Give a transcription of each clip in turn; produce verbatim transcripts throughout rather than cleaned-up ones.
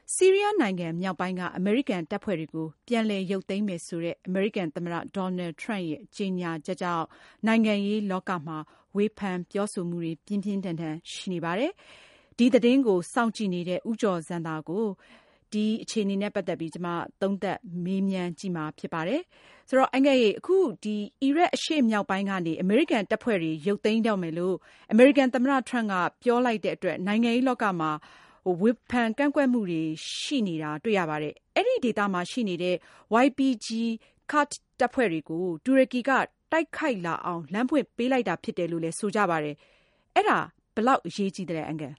ဆီးရီးယားနိုင်ငံမြောက်ပိုင်းကအမေရိကန်တပ်ဖွဲ့တွေကိုပြန်လည်ရုပ်သိမ်းမယ်ဆိုတဲ့အမေရိကန်သမ္မတ Donald Trump ရဲ့ကြေညာချက်ကြောင့်နိုင်ငံရေးလောကမှာဝေဖန်ပြောဆိုမှုတွေပြင်းပြင်းထန်ထန်ရှိနေပါတယ်။ ဒီသတင်းကိုစောင့်ကြည့်နေတဲ့ဦးကျော်ဇံသာကိုဒီအခြေအနေနဲ့ပတ်သက်ပြီးကျွန်မသုံးသပ်မေးမြန်းကြည့်မှာဖြစ်ပါတယ်။ဆိုတော့အငယ်အခုဒီအီရတ်အရှေ့မြောက်ပိုင်းကနေအမေရိကန်တပ်ဖွဲ့တွေရုပ်သိမ်းတော့မယ်လို့အမေရိကန်သမ္မတ Trump ကပြောလိုက်တဲ့အတွက်နိုင်ငံရေးလောကမှာဝေဖန်ကန့်ကွက်မှုတွေရှိနေတာတွေ့ရပါတယ်။အဲ့ဒီဒေသမှာရှိနေတဲ့ ဝိုင် ပီ ဂျီ Kurd တပ်ဖွဲ့တွေကိုတူရကီကတိုက်ခိုက်လာအောင်လမ်းဖွင့်ပေးလိုက်တာဖြစ်တယ်လို့လည်းဆိုကြပါတယ်။အဲ့ဒါဘယ်လောက်အရေးကြီးတယ်အငယ်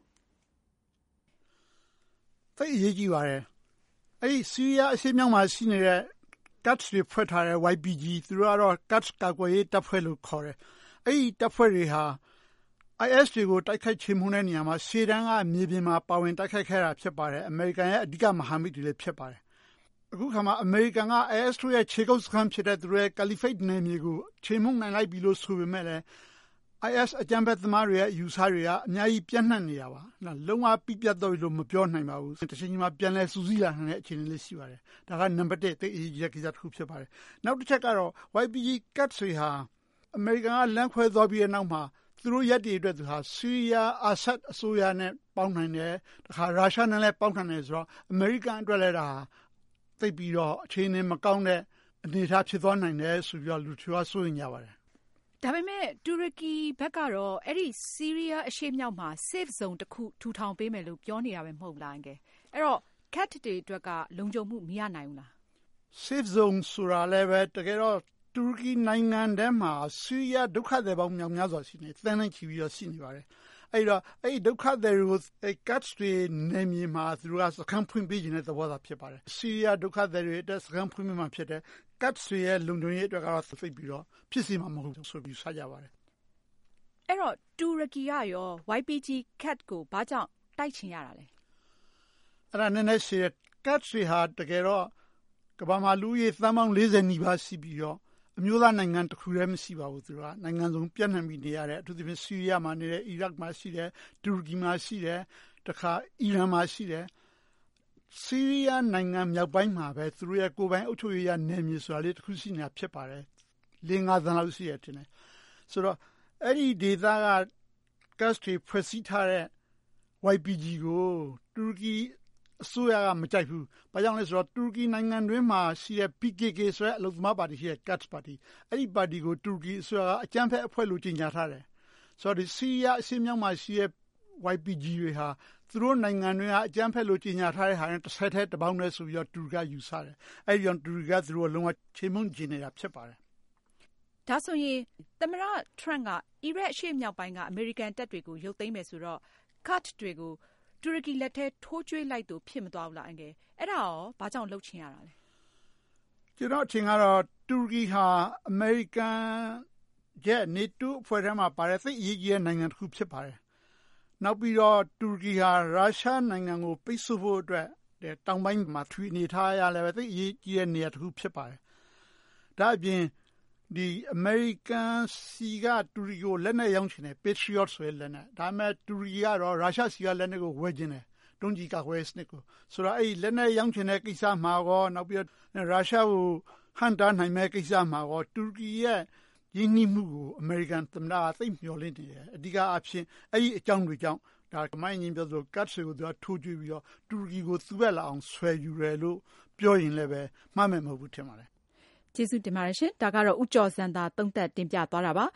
သိအရေးကြီးပါတယ်။အဲ့ဒီဆီးရီးယားအရှေ့မြောက်မှာရှိနေတဲ့ Kurd တွေဖွဲ့ထားတဲ့ ဝိုင် ပီ ဂျီ သူတို့ကတော့ Kurd ကာကွယ်ရေးတပ်ဖွဲ့လို့ခေါ်တယ်။အဲ့ဒီတပ်ဖွဲ့တွေဟာအိုင်အက်စ် တွေကိုတိုက်ခိုက်ချေမှုန်းတဲ့နေရာမှာရှေ့တန်းကမြေပြင်မှာပါဝင်တိုက်ခိုက်ခဲ့တာဖြစ်ပါတယ်။အမေရိကန်ရဲ့အဓိကမဟာမိတ်တွေလည်းဖြစ်ပါတယ်။အခုခါမှာအမေရိကန်က အိုင်အက်စ် တို့ရဲ့ခြေကုပ်စခန်းဖြစ်တဲ့သူတို့ရဲ့ Caliphate နယ်မြေကိုချေမှုန်းနိုင်လိုက်ပြီလို့ဆိုပေမဲ့လည်း အိုင်အက်စ် အကြမ်းဖက်သမားတွေရဲ့အယူဆတွေကအများကြီးပြန့်နှံ့နေတာပါ။လုံးဝပြည့်ပြတ်တော့လို့မပြောနိုင်ပါဘူး။တစ်ချိန်ချိန်မှာပြန်လည်စူးစီးလာနိုင်တဲ့အခြေအနေလေးရှိပါတယ်။ဒါကနံပါတ်တစ်သိအရေးကြီးတဲ့ကိစ္စတစ်ခုဖြစ်ပါတယ်။နောက်တစ်ချက်ကတော့ ဝိုင် ပီ ဂျီ Kurd တွေဟာအမေရိကန်ကလမ်းခွဲသွားပြီးတဲ့နောက်မှာသူတို့ရက်တွေအတွက်သူဟာဆီးရီးယားအာဆတ်အစိုးရနဲ့ပေါင်းနိုင်တယ်တခါရုရှားနဲ့လည်းပေါင်းနိုင်တယ်ဆိုတော့အမေရိကန်အတွက်လည်းဒါသိပြီးတော့အခြေအနေမကောင်းတဲ့အနေအထားဖြစ်သွားနိုင်တယ်ဆိုပြီးတော့လူတွေကစိုးရိမ်ကြပါတယ်ဒါပေမဲ့တူရကီဘက်ကတော့အဲ့ဒီဆီးရီးယားအရှေ့မြောက်မှာ safe zone တစ်ခုထူထောင်ပေးမယ်လို့ပြောနေတာပဲမဟုတ်လားငယ်အဲ့တော့ Kurd တွေအတွက်ကလုံခြုံမှုမရနိုင်ဘူးလား safe zone ဆိုတာလည်းပဲတကယ်တော့တူရကီနိုင်ငံထဲမှာဆီးရီးယားဒုက္ခသည်ပေါင်းမြောက်များစွာရှိနေသန်းနဲ့ချီပြီးတော့ရှိနေပါတယ်အဲ့တော့အဲ့ဒီဒုက္ခသည်တွေကိုအဲ့ Kurd တွေနယ်မြေမှာသူတို့ကစခန်းဖွင့်ပေးခြင်းတဲ့သဘောသာဖြစ်ပါတယ်ဆီးရီးယားဒုက္ခသည်တွေအတွက်စခန်းဖွင့်ပေးမှဖြစ်တဲ့ Kurd တွေရဲ့လုံခြုံရေးအတွက်ကတော့သိပြီးတော့ဖြစ်စီမှာမဟုတ်ဘူးဆိုပြီးဆကြပါတယ်အဲ့တော့တူရကီကရော ဝိုင် ပီ ဂျီ Kurd ကိုဘာကြောင့်တိုက်ချင်ရတာလဲအဲ့ဒါနည်းနည်းရှိတဲ့ Kurd တွေဟာတကယ်တော့ကမ္ဘာမှာလူကြီးသန်းပေါင်းလေးဆယ်နီးပါးရှိပြီးတော့အမျိုးသားနိုင်ငံတစ်ခုတည်းမရှိပါဘူးသူကနိုင်ငံစုံပြန့်နှံ့ပြီးနေရတဲ့အထူးသဖြင့်ဆီးရီးယားမှာနေတယ်အီရတ်မှာရှိတယ်တူရကီမှာရှိတယ်တခါအီရန်မှာရှိတယ်ဆီးရီးယားနိုင်ငံမြောက်ပိုင်းမှာပဲသူတို့ရဲ့ကိုယ်ပိုင်အုပ်ချုပ်ရေးရနယ်မြေဆိုတာလေးတစ်ခုရှိနေတာဖြစ်ပါတယ်လေးငါးသန်းလောက်ရှိရတဲ့နဲ့ဆိုတော့အဲ့ဒီဒေသက Kurd တွေဖွဲ့စည်းထားတဲ့ ဝိုင် ပီ ဂျီ ကိုတူရကီအစိုးရကမကြိုက်ဘူး။ဘာကြောင့်လဲဆိုတော့တူရကီနိုင်ငံတွင်းမှာရှိတဲ့ ပီ ကေ ကေ ဆိုတဲ့အလုပ်သမားပါတီရှိတဲ့ Kurd ပါတီအဲ့ဒီပါတီကိုတူရကီအစိုးရကအကြမ်းဖက်အဖွဲ့လို့ကြေညာထားတယ်။ဆိုတော့ဒီဆီးရီးယားအရှေ့မြောက်မှာရှိတဲ့ ဝိုင် ပီ ဂျီ တွေဟာသူတို့နိုင်ငံတွင်းကအကြမ်းဖက်လို့ကြေညာထားတဲ့ဟာနဲ့တစ်ဆက်တည်းတပေါင်းတည်းဆိုပြီးတော့တူရကီကယူဆတယ်။အဲ့ဒီကြောင့်တူရကီကသူတို့လုံးဝချေမှုန်းကျင်နေတာဖြစ်ပါတယ်။ဒါဆိုရင်သမ္မတ Trump ကအီရတ်အရှေ့မြောက်ပိုင်းကအမေရိကန်တပ်တွေကိုရုပ်သိမ်းမယ်ဆိုတော့ Kurd တွေကိုတူရကီလက်ထဲထိုးကျွေးလိုက်သူဖြစ်မသွားဘူးလားအငယ်အဲ့ဒါရောဘာကြောင့်လှုပ်ချင်ရတာလဲကျွန်တော်အထင်ကတော့တူရကီဟာအမေရိကန်ရဲ့ NATO အဖွဲ့ထဲမှာပါတဲ့သိအရေးကြီးတဲ့နိုင်ငံတစ်ခုဖြစ်ပါတယ်နောက်ပြီးတော့တူရကီဟာရုရှားနိုင်ငံကိုပိတ်ဆို့ဖို့အတွက်တောင်ပိုင်းမှာထွေနေထားရလဲပဲသိအရေးကြီးတဲ့နေရာတစ်ခုဖြစ်ပါတယ်ဒါအပြင်ဒီအမေရိကန်စီကတူရကီကိုလက်နက်ရောင်းချင်တယ် Patriot ဆိုတဲ့လက်နက်ဒါပေမဲ့တူရကီကတော့ရုရှားစီကလက်နက်ကိုဝယ်ချင်တယ်တွန်းကြီးကာကွယ်စနစ်ကိုဆိုတော့အဲ့ဒီလက်နက်ရောင်းချင်တဲ့ကိစ္စမှာကောနောက်ပြီးတော့ရုရှားကိုဟန်တာနိုင်မဲ့ကိစ္စမှာကောတူရကီရဲ့ရင်းနှီးမှုကိုအမေရိကန်သမ္မတကသိမျှော်လင့်နေတယ်အဓိကအဖြစ်အဲ့ဒီအကြောင်းတွေကြောင့်ဒါကမိုင်းရင်ပြောဆို Kurd တွေကိုသူကထိုးကြွေးပြီးတော့တူရကီကိုသူ့ဘက်လာအောင်ဆွဲယူတယ်လို့ပြောရင်လည်းပဲမှားမယ်မဟုတ်ဘူးထင်ပါတယ်ကျေးဇူးတင်ပါတယ်ရှင်ဒါကတော့ဦးကျော်စံသာသုံးသပ်တင်ပြသွားတာပါ